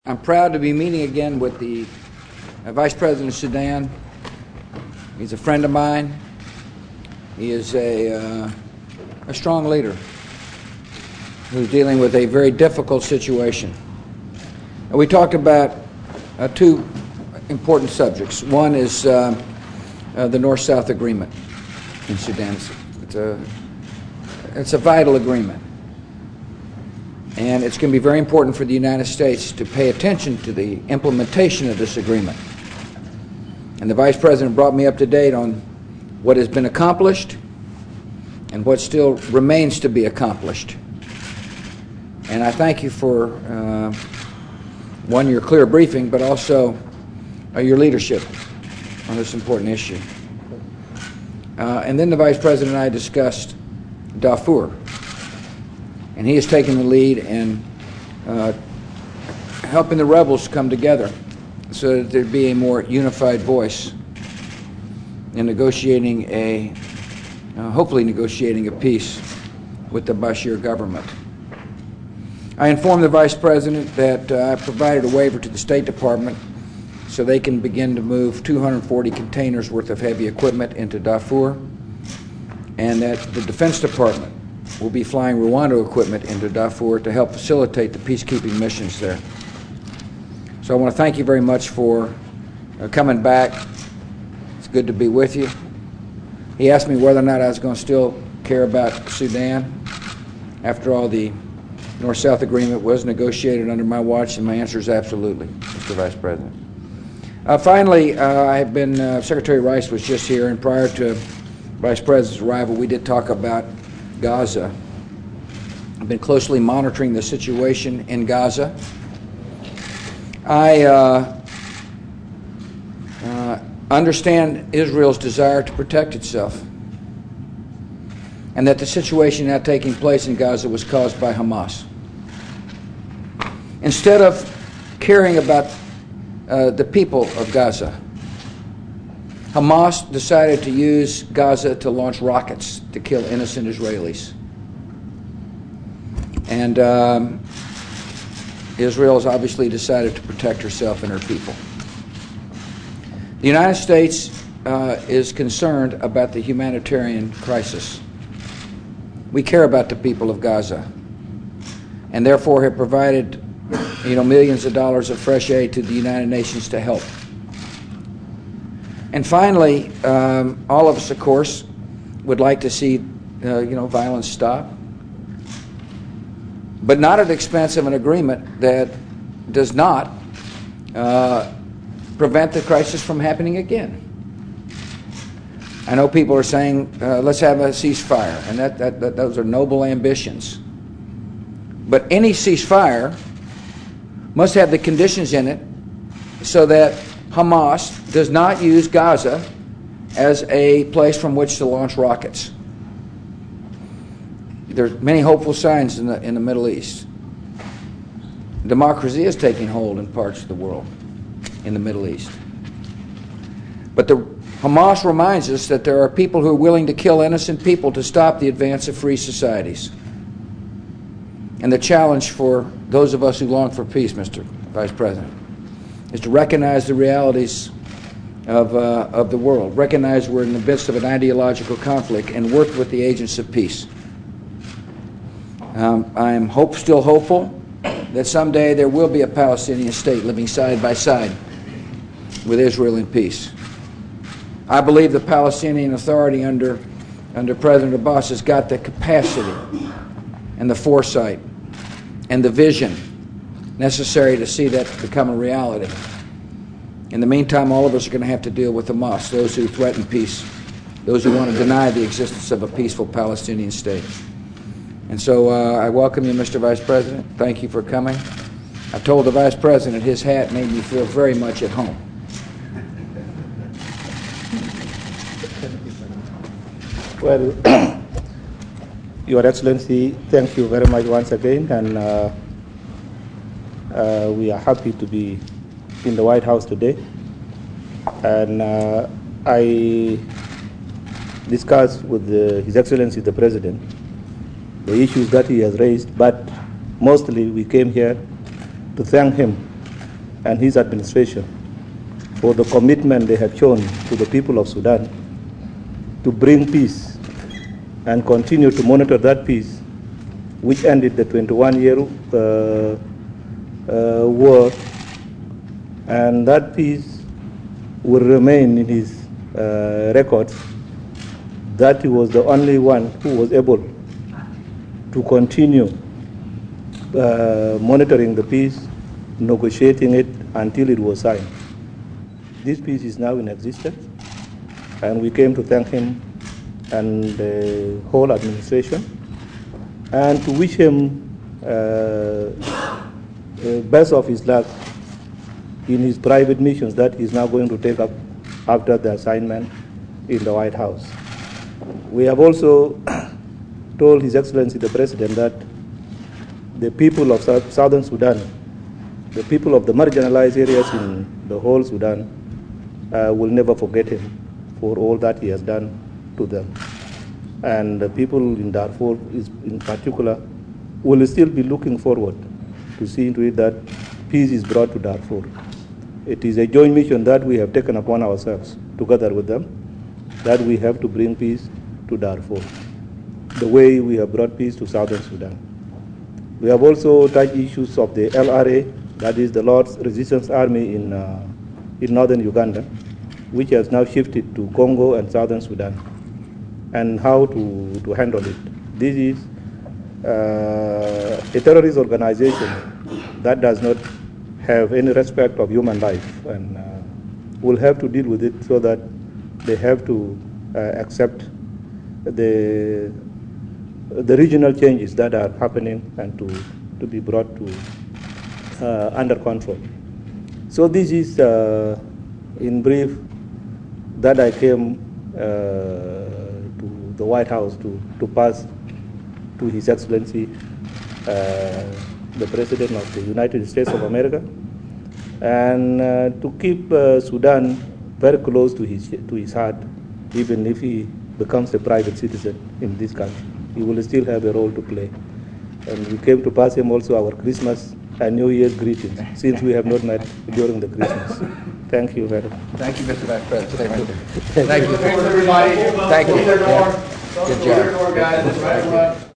I'm proud to be meeting again with the Vice President of Sudan. He's a friend of mine. He is a strong leader who's dealing with a very difficult situation. We talked about two important subjects. One is the North-South agreement in Sudan. It's a vital agreement. And it's going to be very important for the United States to pay attention to the implementation of this agreement. And the Vice President brought me up to date on what has been accomplished and what still remains to be accomplished. And I thank you for, one, your clear briefing, but also your leadership on this important issue. And then the Vice President and I discussed Darfur. And he has taken the lead in helping the rebels come together so that there'd be a more unified voice in negotiating hopefully negotiating a peace with the Bashir government. I informed the Vice President that I provided a waiver to the State Department so they can begin to move 240 containers worth of heavy equipment into Darfur, and that the Defense Department will be flying Rwanda equipment into Darfur to help facilitate the peacekeeping missions there. So I want to thank you very much for coming back. It's good to be with you. He asked me whether or not I was going to still care about Sudan after all the North-South agreement was negotiated under my watch, and my answer is absolutely, Mr. Vice President. Finally, Secretary Rice was just here, and prior to Vice President's arrival, we did talk about Gaza. I've been closely monitoring the situation in Gaza. I understand Israel's desire to protect itself, and that the situation now taking place in Gaza was caused by Hamas. Instead of caring about the people of Gaza, Hamas decided to use Gaza to launch rockets to kill innocent Israelis. And Israel has obviously decided to protect herself and her people. The United States is concerned about the humanitarian crisis. We care about the people of Gaza, and therefore have provided millions of dollars of fresh aid to the United Nations to help. And finally, all of us, of course, would like to see, violence stop, but not at the expense of an agreement that does not prevent the crisis from happening again. I know people are saying, let's have a ceasefire, and those are noble ambitions. But any ceasefire must have the conditions in it so that Hamas does not use Gaza as a place from which to launch rockets. There's many hopeful signs in the Middle East. Democracy is taking hold in parts of the world, in the Middle East. But Hamas reminds us that there are people who are willing to kill innocent people to stop the advance of free societies. And the challenge for those of us who long for peace, Mr. Vice President, is to recognize the realities of the world, recognize we're in the midst of an ideological conflict, and work with the agents of peace. I am still hopeful that someday there will be a Palestinian state living side by side with Israel in peace. I believe the Palestinian Authority under President Abbas has got the capacity and the foresight and the vision necessary to see that become a reality. In the meantime, all of us are going to have to deal with Hamas, those who threaten peace, those who want to deny the existence of a peaceful Palestinian state. And so I welcome you, Mr. Vice President. Thank you for coming. I told the Vice President his hat made me feel very much at home. Well, Your Excellency, thank you very much once again, and we are happy to be in the White House today. And I discussed with His Excellency the President the issues that he has raised, but mostly we came here to thank him and his administration for the commitment they have shown to the people of Sudan to bring peace and continue to monitor that peace, which ended the 21-year war, and that peace will remain in his records, that he was the only one who was able to continue monitoring the peace, negotiating it until it was signed. This peace is now in existence, and we came to thank him and the whole administration, and to wish him best of his luck in his private missions that he's now going to take up after the assignment in the White House. We have also told His Excellency the President that the people of Southern Sudan, the people of the marginalized areas in the whole Sudan, will never forget him for all that he has done to them. And the people in Darfur, in particular, will still be looking forward to seeing to it that peace is brought to Darfur. It is a joint mission that we have taken upon ourselves, together with them, that we have to bring peace to Darfur, the way we have brought peace to Southern Sudan. We have also touched issues of the LRA, that is the Lord's Resistance Army in northern Uganda, which has now shifted to Congo and Southern Sudan, and how to handle it. This is a terrorist organization that does not have any respect of human life, and will have to deal with it so that they have to accept the regional changes that are happening and to be brought to under control. So this is, in brief, that I came to the White House to pass to His Excellency the President of the United States of America, and to keep Sudan very close to his heart, even if he becomes a private citizen in this country. He will still have a role to play. And we came to pass him also our Christmas and New Year's greetings, since we have not met during the Christmas. Thank you very much. Thank you, Mr. Vice President. Thank you. Thanks, everybody. Thank you. Close the door. Yeah. Close Good the job. door, guys.